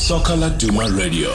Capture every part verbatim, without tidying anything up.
Soka Laduma Radio.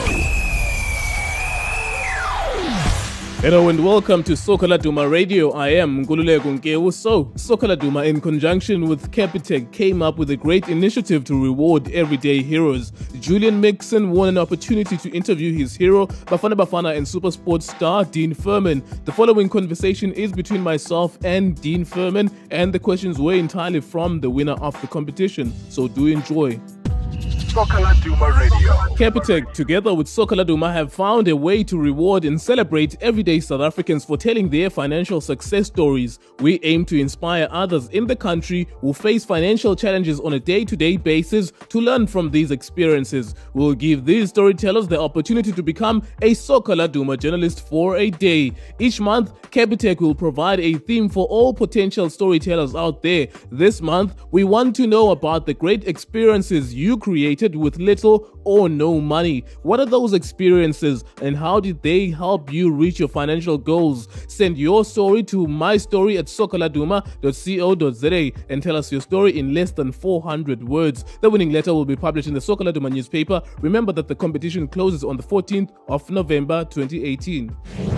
Hello and welcome to Soka Laduma Radio. I am Ngululeko Nkewu. So, Soka Laduma, in conjunction with Capitec, came up with a great initiative to reward everyday heroes. Julian Mixon won an opportunity to interview his hero, Bafana Bafana and Supersport star Dean Furman. The following conversation is between myself and Dean Furman, and the questions were entirely from the winner of the competition. So do enjoy. Soka Laduma Radio. Capitec, together with Soka Laduma, have found a way to reward and celebrate everyday South Africans for telling their financial success stories. We aim to inspire others in the country who face financial challenges on a day-to-day basis to learn from these experiences. We'll give these storytellers the opportunity to become a Soka Laduma journalist for a day. Each month, Capitec will provide a theme for all potential storytellers out there. This month, we want to know about the great experiences you created with little or no money. What are those experiences and how did they help you reach your financial goals? Send your story to mystory at sokaladuma dot co dot za and tell us your story in less than four hundred words. The winning letter will be published in the Soka Laduma newspaper. Remember that the competition closes on the fourteenth of November twenty eighteen.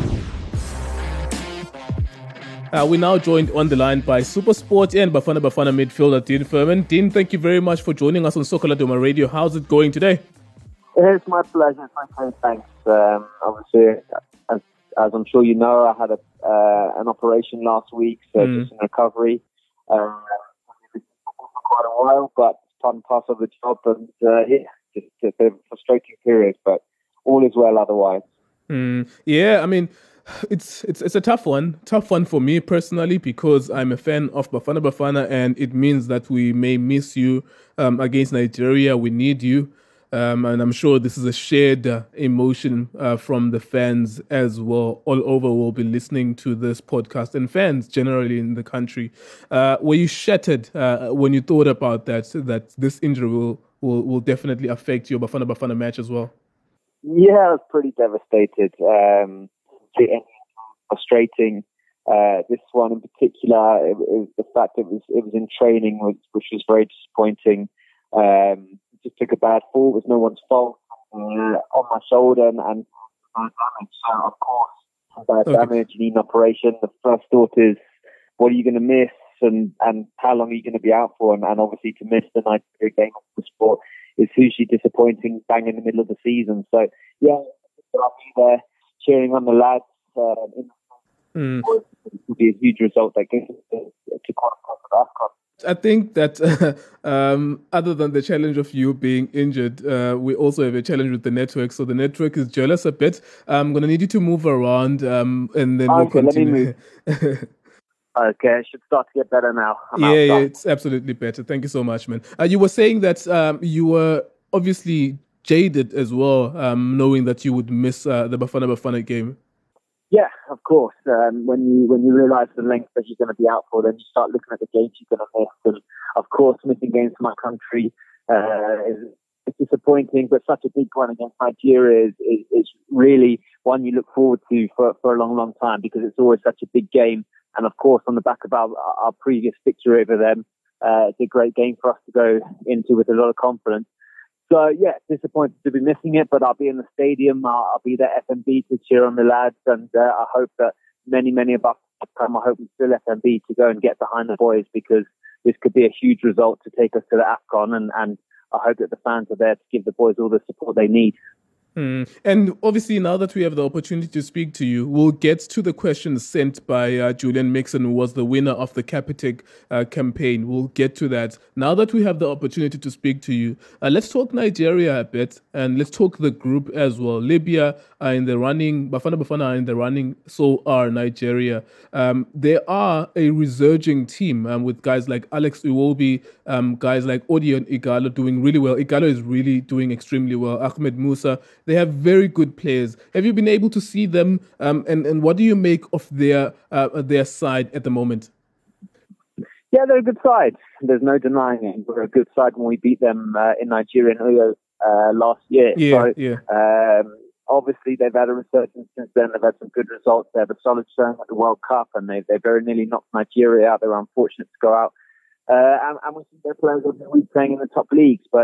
Uh, we're now joined on the line by Supersport and Bafana Bafana midfielder Dean Furman. Dean, thank you very much for joining us on Soka Laduma Radio. How's it going today? It's my pleasure. Okay, thanks. Um, obviously, as, as I'm sure you know, I had a, uh, an operation last week, so mm. just in recovery. Um, for quite a while, but it's part and parcel of the job, and uh, yeah, just a bit of a frustrating period, but all is well otherwise. Mm. Yeah, I mean, It's it's it's a tough one, tough one for me personally because I'm a fan of Bafana Bafana and it means that we may miss you um, against Nigeria. We need you, um, and I'm sure this is a shared uh, emotion uh, from the fans as well. All over will be listening to this podcast and fans generally in the country. Uh, were you shattered uh, when you thought about that? That this injury will will, will definitely affect your Bafana Bafana match as well? Yeah, I was pretty devastated. Um, frustrating. Uh, this one in particular, it, it was the fact it was it was in training, which, which was very disappointing. Um, it just took a bad fall. It was no one's fault. Uh, on my shoulder and, and bad damage. So of course, bad okay. damage. You need an operation. The first thought is, what are you going to miss, and and how long are you going to be out for? And, and obviously, to miss the Nigeria game of the sport is hugely disappointing. Bang in the middle of the season. So yeah, I'll be there cheering on the lads. Uh, in mm. It would be a huge result that gets us to, to qualify for the AFCON. I think that uh, um, other than the challenge of you being injured, uh, we also have a challenge with the network. So the network is jealous a bit. I'm going to need you to move around um, and then okay, we'll continue. Let me move. Okay, I should start to get better now. I'm yeah, outside. yeah, it's absolutely better. Thank you so much, man. Uh, you were saying that um, you were obviously jaded as well, um, knowing that you would miss uh, the Bafana Bafana game. Yeah, of course. Um, when you when you realise the length that you're going to be out for, then you start looking at the games you're going to miss. And of course, missing games for my country uh, is it's disappointing. But such a big one against Nigeria is, is, is really one you look forward to for, for a long, long time because it's always such a big game. And of course, on the back of our, our previous victory over them, uh, it's a great game for us to go into with a lot of confidence. So, yeah, disappointed to be missing it, but I'll be in the stadium. I'll, I'll be there at F M B to cheer on the lads, and uh, I hope that many, many of us come. I hope we still F M B to go and get behind the boys because this could be a huge result to take us to the AFCON, and, and I hope that the fans are there to give the boys all the support they need. Mm. And obviously, now that we have the opportunity to speak to you, we'll get to the questions sent by uh, Julian Mixon, who was the winner of the Capitec uh, campaign. We'll get to that. Now that we have the opportunity to speak to you, uh, let's talk Nigeria a bit, and let's talk the group as well. Libya are in the running, Bafana Bafana are in the running, so are Nigeria. Um, they are a resurging team um, with guys like Alex Iwobi, um, guys like Odion Igalo doing really well. Igalo is really doing extremely well. Ahmed Musa. They have very good players. Have you been able to see them, um, and, and what do you make of their uh, their side at the moment? Yeah, they're a good side. There's no denying it. We're a good side when we beat them uh, in Nigeria and Uyo uh, last year. Yeah, so, yeah. Um, obviously, they've had a resurgence since then. They've had some good results. They have a solid showing at the World Cup, and they they very nearly knocked Nigeria out. They were unfortunate to go out. Uh, and, and we see their players every week playing in the top leagues, but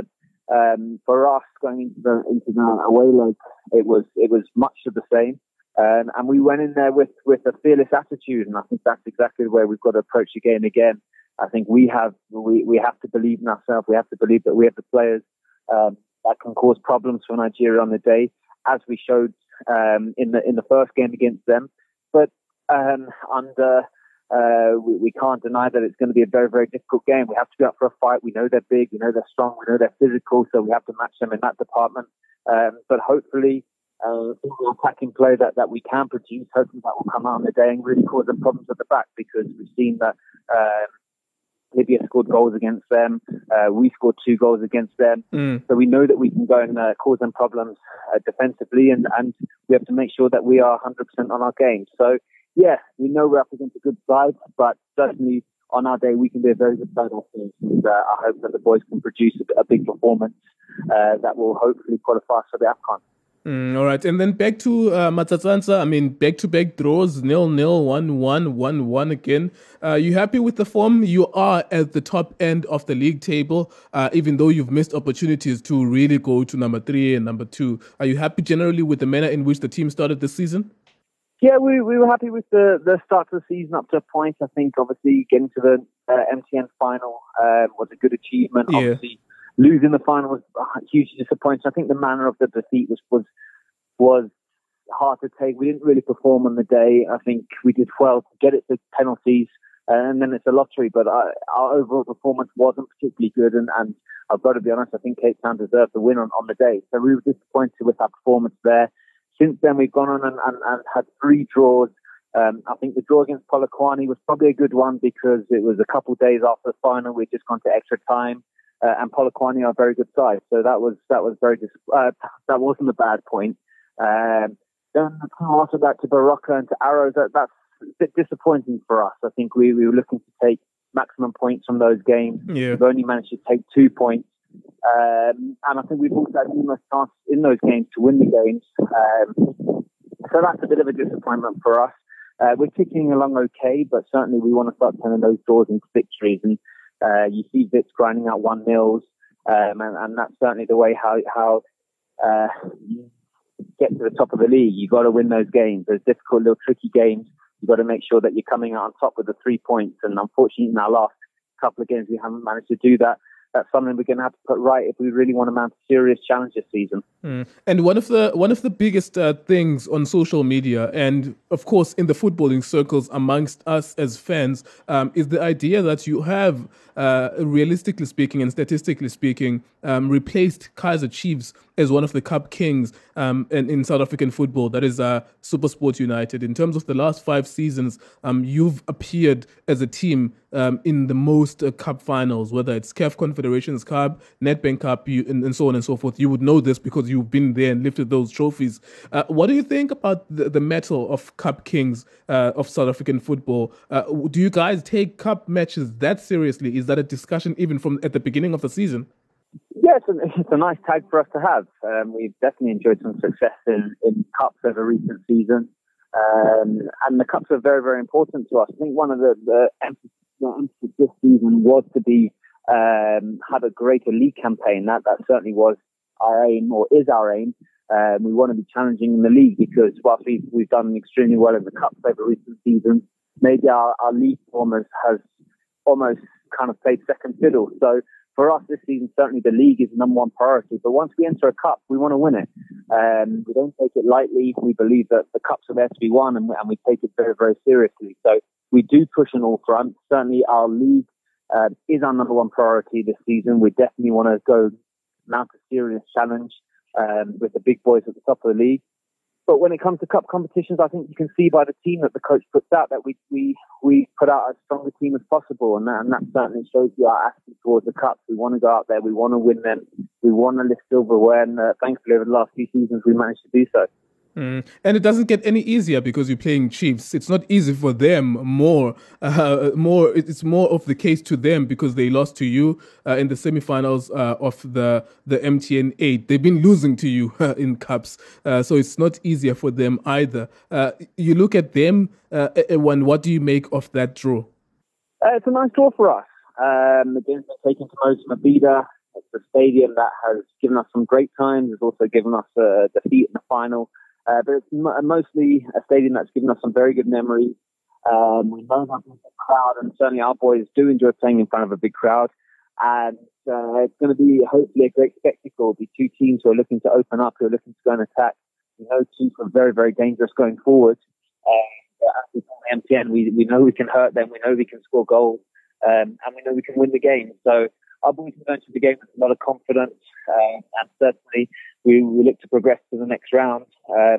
Um, for us, going into the into the away leg, it was it was much of the same, um, and we went in there with, with a fearless attitude, and I think that's exactly the way we've got to approach the game again. I think we have we, we have to believe in ourselves. We have to believe that we have the players um, that can cause problems for Nigeria on the day, as we showed um, in the in the first game against them. But um, under Uh, we, we can't deny that it's going to be a very, very difficult game. We have to be up for a fight. We know they're big. We know they're strong. We know they're physical. So we have to match them in that department. Um, but hopefully, uh, the attacking play that, that we can produce, hopefully that will come out on the day and really cause them problems at the back, because we've seen that uh, Libya scored goals against them. Uh, we scored two goals against them. Mm. So we know that we can go and uh, cause them problems uh, defensively, and, and we have to make sure that we are one hundred percent on our game. So, yeah, we know we're up against a good side, but certainly on our day we can be a very good side offense, and uh, I hope that the boys can produce a, a big performance uh, that will hopefully qualify us for the AFCON. Mm, all right, and then back to uh, Matsatsansa. I mean, back-to-back draws, nil-nil, one-one, one-one again. Uh, you happy with the form? You are at the top end of the league table, uh, even though you've missed opportunities to really go to number three and number two. Are you happy generally with the manner in which the team started this season? Yeah, we we were happy with the, the start of the season up to a point. I think obviously getting to the uh, M T N final uh, was a good achievement. Yeah. Obviously, losing the final was hugely disappointing. I think the manner of the defeat was was was hard to take. We didn't really perform on the day. I think we did well to get it to penalties, uh, and then it's a lottery. But our, our overall performance wasn't particularly good, and, and I've got to be honest, I think Cape Town deserved the win on, on the day. So we were disappointed with our performance there. Since then, we've gone on and, and, and had three draws. Um, I think the draw against Polokwane was probably a good one because it was a couple of days after the final. We'd just gone to extra time, uh, and Polokwane are a very good side, so that was that was very dis- uh, that wasn't a bad point. Um, then after that to Baraka and to Arrows, that, that's a bit disappointing for us. I think we, we were looking to take maximum points from those games. Yeah. We've only managed to take two points. Um, and I think we've also had numerous chances in those games to win the games. Um, so that's a bit of a disappointment for us. Uh, we're ticking along okay, but certainly we want to start turning those draws into victories. And uh, you see Vits grinding out one nils, um, and, and that's certainly the way how how uh, you get to the top of the league. You've got to win those games. Those difficult little tricky games. You've got to make sure that you're coming out on top with the three points. And unfortunately, in our last couple of games, we haven't managed to do that. That's something we're going to have to put right if we really want to mount a serious challenge this season. Mm. And one of the one of the biggest uh, things on social media, and of course in the footballing circles amongst us as fans, um, is the idea that you have, uh, realistically speaking and statistically speaking, um, replaced Kaizer Chiefs as one of the cup kings um, in, in South African football. That is uh, SuperSport United. In terms of the last five seasons, um, you've appeared as a team um, in the most uh, cup finals, whether it's C A F Confederations Cup, Nedbank Cup, you, and, and so on and so forth. You would know this because you've been there and lifted those trophies. Uh, what do you think about the, the mettle of cup kings uh, of South African football? Uh, do you guys take cup matches that seriously? Is that a discussion even from at the beginning of the season? Yeah, it's a, it's a nice tag for us to have. Um, we've definitely enjoyed some success in, in cups over recent seasons. Um, and the cups are very, very important to us. I think one of the, the emphasis, the emphasis this season was to be um, have a greater league campaign. That that certainly was our aim, or is our aim. Um, we want to be challenging in the league because whilst we've, we've done extremely well in the cups over recent seasons, maybe our, our league form has, has almost kind of played second fiddle. So for us this season, certainly the league is the number one priority. But once we enter a cup, we want to win it. Um, we don't take it lightly. We believe that the cups are there to be won, and we, and we take it very, very seriously. So we do push on all fronts. Certainly our league uh, is our number one priority this season. We definitely want to go mount a serious challenge um, with the big boys at the top of the league. But when it comes to cup competitions, I think you can see by the team that the coach puts out that we we, we put out as strong a team as possible. And that, and that certainly shows you our attitude towards the cups. We want to go out there. We want to win them. We want to lift silverware. And uh, thankfully, over the last few seasons, we managed to do so. Mm. And it doesn't get any easier because you're playing Chiefs. It's not easy for them. More, uh, more. It's more of the case to them because they lost to you uh, in the semifinals uh, of the the M T N eight. They've been losing to you uh, in cups, uh, so it's not easier for them either. Uh, you look at them. Uh, one, what do you make of that draw? Uh, it's a nice draw for us. Um, again, taking to Moses Mabhida. It's a stadium that has given us some great times. It's also given us a defeat in the final. Uh, but it's m- mostly a stadium that's given us some very good memories. Um, we know that there's a crowd, and certainly our boys do enjoy playing in front of a big crowd. And uh, it's going to be hopefully a great spectacle. It'll be two teams who are looking to open up, who are looking to go and attack. We know teams are very, very dangerous going forward. Um, as we call M T N, we, we know we can hurt them. We know we can score goals. Um, and we know we can win the game. So our boys are going to the game with a lot of confidence. Uh, and certainly we, we look to progress to the next round. Um,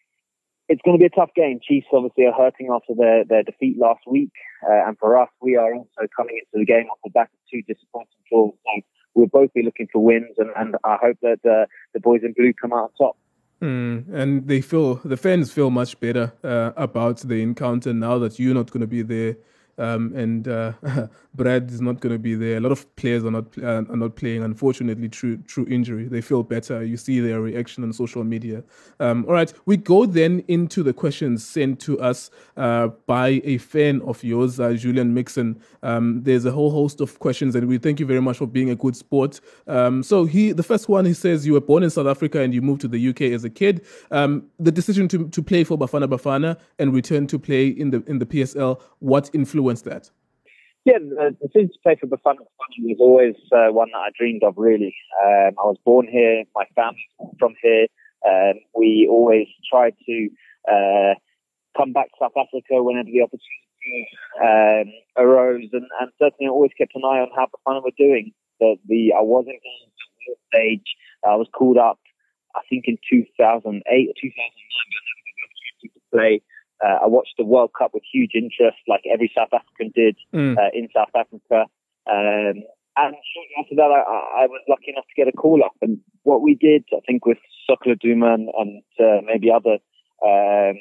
it's going to be a tough game. Chiefs obviously are hurting after their, their defeat last week. Uh, and for us, we are also coming into the game off the back of two disappointing draws. So we'll both be looking for wins. And, and I hope that uh, the boys in blue come out on top. Mm, and they feel, the fans feel much better uh, about the encounter now that you're not going to be there. Um, and uh, Brad is not going to be there. A lot of players are not uh, are not playing, unfortunately, through, through injury. They feel better. You see their reaction on social media. Um, all right, we go then into the questions sent to us uh, by a fan of yours, uh, Julian Mixon. Um, there's a whole host of questions, and we thank you very much for being a good sport. Um, so he, the first one, he says, you were born in South Africa and you moved to the U K as a kid. Um, the decision to, to play for Bafana Bafana and return to play in the in the P S L, what influenced that? Yeah, the decision to play for Bafana Bafana was always uh, one that I dreamed of, really. Um, I was born here, my family's from here. Um, we always tried to uh, come back to South Africa whenever the opportunity um, arose, and, and certainly I always kept an eye on how Bafana were doing. The, the I wasn't on the stage. I was called up, I think, in two thousand eight or two thousand nine, but I never got the opportunity to play. Uh, I watched the World Cup with huge interest, like every South African did mm. uh, in South Africa. Um, and shortly after that, I, I was lucky enough to get a call up. And what we did, I think, with Soccer Laduma and, and uh, maybe other um,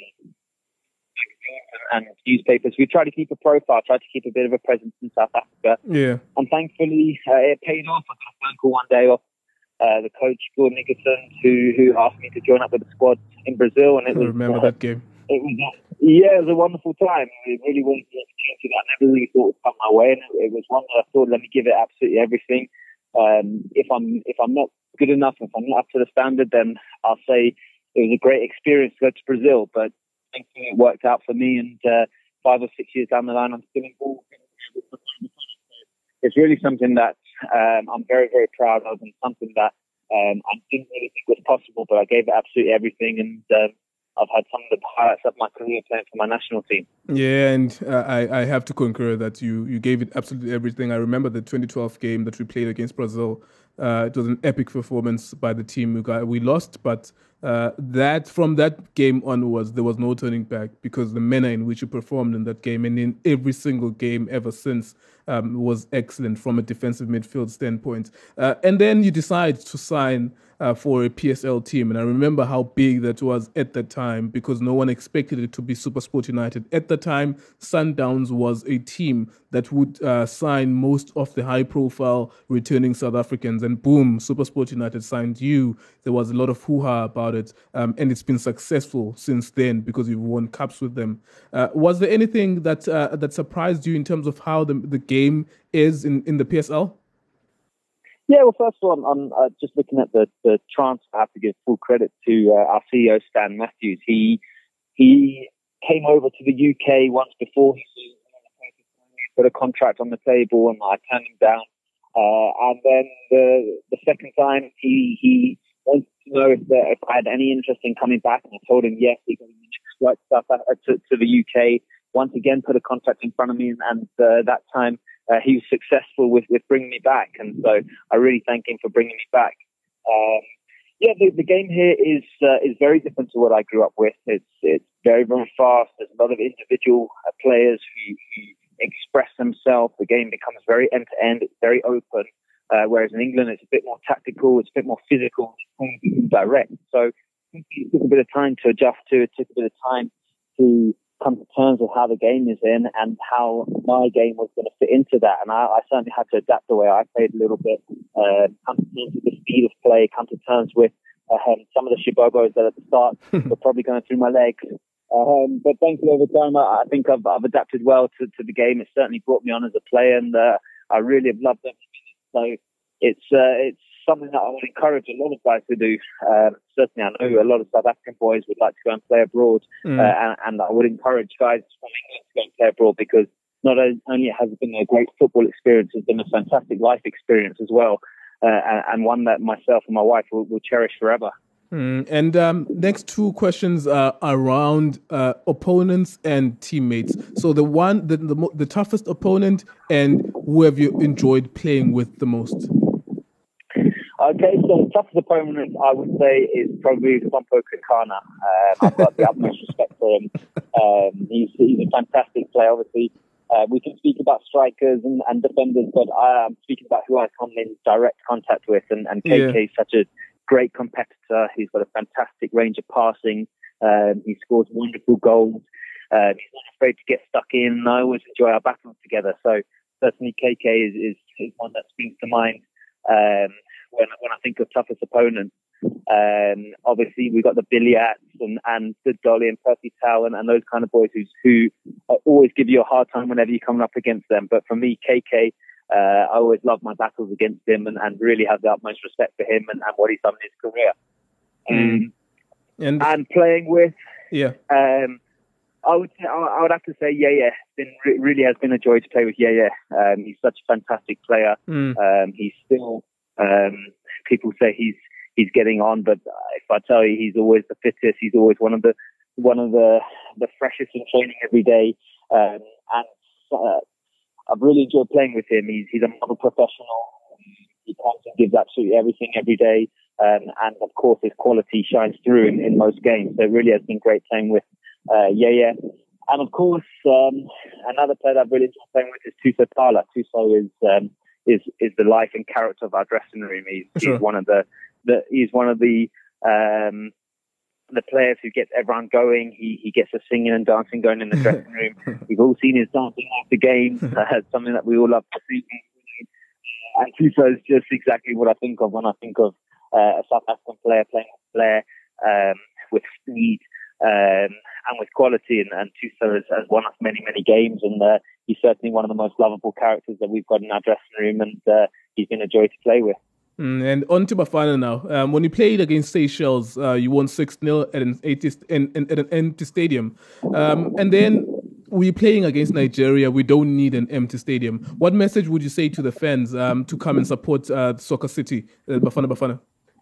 and newspapers, we tried to keep a profile, tried to keep a bit of a presence in South Africa. Yeah. And thankfully, uh, it paid off. I got a phone call one day off uh, the coach, Gordon Nickerson, who, who asked me to join up with the squad in Brazil. And it I was, remember uh, that game. It was, yeah, it was a wonderful time. It really was an opportunity that I never really thought would come my way, and it was one that I thought, let me give it absolutely everything. Um, if I'm if I'm not good enough, if I'm not up to the standard, then I'll say it was a great experience to go to Brazil. But thankfully, it worked out for me, and uh, five or six years down the line, I'm still involved. It's really something that um, I'm very, very proud of, and something that um, I didn't really think was possible, but I gave it absolutely everything, and um, I've had some of the highlights of my career playing for my national team. Yeah, and uh, I, I have to concur that you, you gave it absolutely everything. I remember the twenty twelve game that we played against Brazil. Uh, it was an epic performance by the team. We got, we lost, but uh, that from that game onwards, there was no turning back because the manner in which you performed in that game and in every single game ever since um, was excellent from a defensive midfield standpoint. Uh, and then you decide to sign Uh, for a P S L team. And I remember how big that was at that time because no one expected it to be SuperSport United. At the time, Sundowns was a team that would uh, sign most of the high-profile returning South Africans. And boom, SuperSport United signed you. There was a lot of hoo-ha about it. Um, and it's been successful since then because you've won cups with them. Uh, was there anything that uh, that surprised you in terms of how the, the game is in, in the P S L? Yeah, well, first of all, I'm, I'm uh, just looking at the, the transfer. I have to give full credit to uh, our C E O, Stan Matthews. He he came over to the U K once before. He put a contract on the table, and I turned him down. Uh, and then the the second time, he he wanted to know if, there, if I had any interest in coming back, and I told him yes. He got the next flight stuff to, to the U K. Once again, put a contract in front of me, and, and uh, that time. Uh, he was successful with, with bringing me back, and so I really thank him for bringing me back. Um, yeah, the, the game here is uh, is very different to what I grew up with. It's it's very, very fast. There's a lot of individual uh, players who, who express themselves. The game becomes very end-to-end. It's very open, uh, whereas in England it's a bit more tactical. It's a bit more physical, direct. So it took a bit of time to adjust to. It took a bit of time to come to terms with how the game is in and how my game was going to fit into that. And I, I certainly had to adapt the way I played a little bit, uh, come to terms with the speed of play, come to terms with um, some of the shibobos that at the start were probably going through my legs. Um, but thankfully over time, I, I think I've, I've adapted well to, to the game. It certainly brought me on as a player, and uh, I really have loved it. So it's uh, it's something that I would encourage a lot of guys to do. Um, certainly, I know a lot of South African boys would like to go and play abroad, mm. uh, and, and I would encourage guys from England to go and play abroad, because not only has it been a great football experience, it's been a fantastic life experience as well, uh, and, and one that myself and my wife will, will cherish forever. Mm, and um, next two questions are around uh, opponents and teammates. So the one, the, the the toughest opponent, and who have you enjoyed playing with the most? Okay, so the toughest opponent, I would say, is probably Sompo Kekana. Um, I've got the utmost respect for him. Um, he's, he's a fantastic player, obviously. Uh, we can speak about strikers and, and defenders, but I'm speaking about who I come in direct contact with. And, and K K yeah. is such a great competitor. He's got a fantastic range of passing. Um, he scores wonderful goals. Um, he's not afraid to get stuck in. I always enjoy our battles together. So certainly K K is, is, is one that springs to mind um, when, when I think of toughest opponents. Um, obviously, we've got the Billiats and, and the Dolly and Percy Tau and, and those kind of boys who's, who always give you a hard time whenever you're coming up against them. But for me, K K, uh, I always love my battles against him and, and really have the utmost respect for him and, and what he's done in his career. Mm. Um, and, and playing with, yeah, um, I would say, I would have to say, yeah, yeah, been really has been a joy to play with. Yeah, yeah, um, he's such a fantastic player. Mm. Um, he's still, um, people say he's. He's getting on, but if I tell you, he's always the fittest. He's always one of the one of the the freshest in training every day, um, and uh, I've really enjoyed playing with him. He's he's a model professional. He comes and gives absolutely everything every day, um, and of course his quality shines through in, in most games. So it really has been great playing with uh, Yaya. And of course, um, another player that I've really enjoyed playing with is Thuso Thala. Thuso is um, is is the life and character of our dressing room. He's, sure. he's one of the The, he's one of the um, the players who gets everyone going. He he gets us singing and dancing going in the dressing room. We've all seen his dancing after games. Uh, something that we all love to see. And Thuso is just exactly what I think of when I think of uh, a South African player playing with flair, um, with speed, um, and with quality. And, and Thuso has, has won us many, many games. And uh, he's certainly one of the most lovable characters that we've got in our dressing room. And uh, he's been a joy to play with. Mm, and on to Bafana now. Um, when you played against Seychelles, uh, you won six nil at an empty, in, in, at an empty stadium. Um, and then we're playing against Nigeria. We don't need an empty stadium. What message would you say to the fans um, to come and support uh, Soccer City, uh, Bafana Bafana?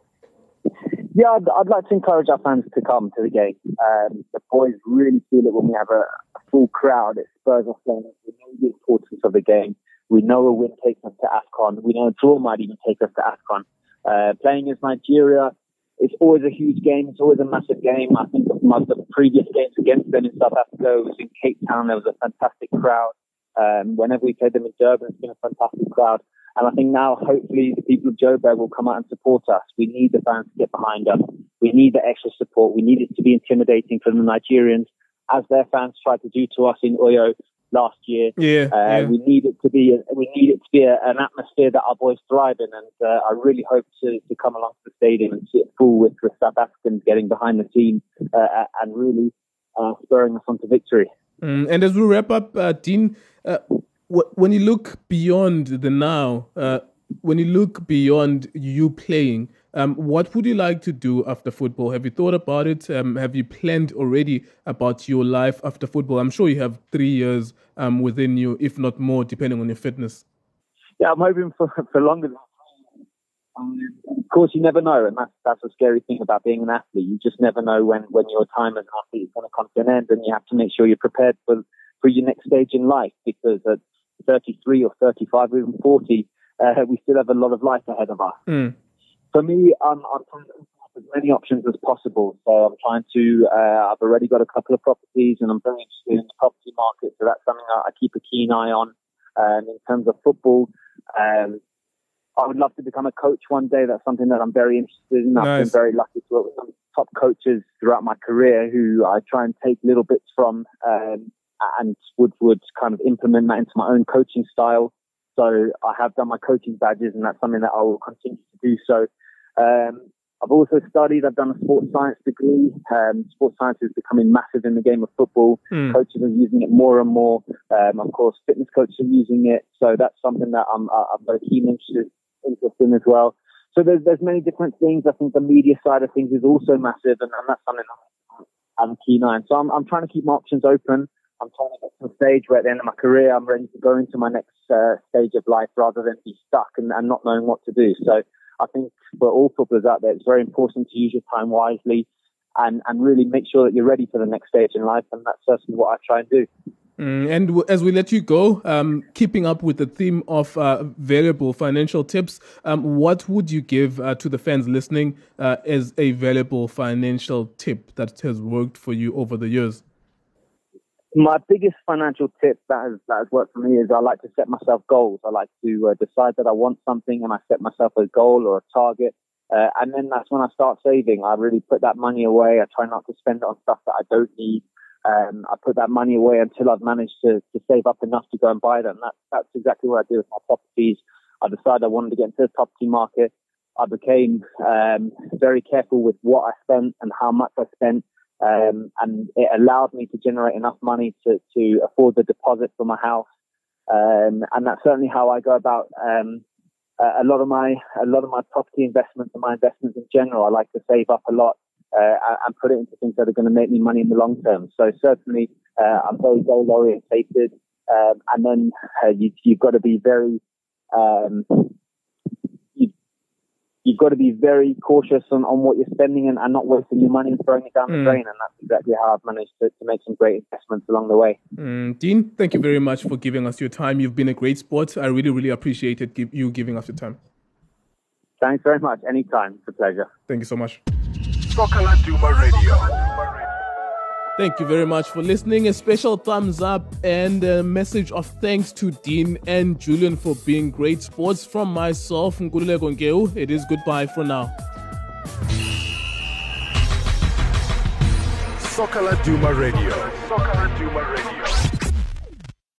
Yeah, I'd, I'd like to encourage our fans to come to the game. Um, the boys really feel it when we have a, a full crowd. It spurs us on. We know the importance of the game. We know a win takes us to AFCON. We know a draw might even take us to AFCON. Uh, playing against Nigeria, it's always a huge game. It's always a massive game. I think of my, the previous games against them in South Africa, it was in Cape Town. There was a fantastic crowd. Um, whenever we played them in Durban, it's been a fantastic crowd. And I think now, hopefully, the people of Joburg will come out and support us. We need the fans to get behind us. We need the extra support. We need it to be intimidating for the Nigerians, as their fans tried to do to us in Oyo last year. Yeah, uh, yeah. We need it to be. A, we need it to be a, an atmosphere that our boys thrive in, and uh, I really hope to, to come along to the stadium and see it full with, with South Africans getting behind the team uh, and really uh, spurring us on to victory. Mm, and as we wrap up, uh, Dean, uh, w- when you look beyond the now, uh, when you look beyond you playing, um, what would you like to do after football? Have you thought about it? Um, have you planned already about your life after football? I'm sure you have three years um, within you, if not more, depending on your fitness. Yeah, I'm hoping for, for longer than that. Um, of course, you never know, and that's that's the scary thing about being an athlete. You just never know when, when your time as an athlete is going to come to an end, and you have to make sure you're prepared for, for your next stage in life, because at thirty-three or thirty-five or even forty, uh, we still have a lot of life ahead of us. Mm. For me, I'm, I'm trying to open up as many options as possible. So I'm trying to, uh, I've already got a couple of properties and I'm very interested in the property market. So that's something I, I keep a keen eye on. Um, in terms of football, um, I would love to become a coach one day. That's something that I'm very interested in. I've Nice. been very lucky to work with some top coaches throughout my career who I try and take little bits from um, and would, would kind of implement that into my own coaching style. So I have done my coaching badges, and that's something that I will continue to do. So um, I've also studied. I've done a sports science degree. Um, sports science is becoming massive in the game of football. Mm. Coaches are using it more and more. Um, of course, fitness coaches are using it. So that's something that I'm, I'm very keen interest, interesting as well. So there's there's many different things. I think the media side of things is also massive, and, and that's something I'm keen on. So I'm I'm trying to keep my options open. I'm trying to get to a stage where at the end of my career, I'm ready to go into my next uh, stage of life rather than be stuck and, and not knowing what to do. So I think for all footballers out there, it's very important to use your time wisely and, and really make sure that you're ready for the next stage in life. And that's certainly what I try and do. Mm, and w- as we let you go, um, keeping up with the theme of uh, valuable financial tips, um, what would you give uh, to the fans listening uh, as a valuable financial tip that has worked for you over the years? My biggest financial tip that has, that has worked for me is I like to set myself goals. I like to uh, decide that I want something and I set myself a goal or a target. Uh, and then that's when I start saving. I really put that money away. I try not to spend it on stuff that I don't need. Um, I put that money away until I've managed to, to save up enough to go and buy them. That, that's exactly what I do with my properties. I decided I wanted to get into the property market. I became um, very careful with what I spent and how much I spent. Um, and it allowed me to generate enough money to, to afford the deposit for my house. Um, and that's certainly how I go about um, a lot of my a lot of my property investments and my investments in general. I like to save up a lot uh, and put it into things that are going to make me money in the long term. So certainly, uh, I'm very goal orientated. Um, and then uh, you, you've got to be very um, You've got to be very cautious on, on what you're spending and, and not wasting your money and throwing it down mm. the drain. And that's exactly how I've managed to, to make some great investments along the way. Mm. Dean, thank you very much for giving us your time. You've been a great sport. I really, really appreciated give, you giving us your time. Thanks very much. Anytime. It's a pleasure. Thank you so much. Soccer Laduma Radio. Thank you very much for listening. A special thumbs up and a message of thanks to Dean and Julian for being great sports. From myself, Ngululeko Ngeu, it is goodbye for now. Soccer Laduma Radio. Soccer Laduma Radio.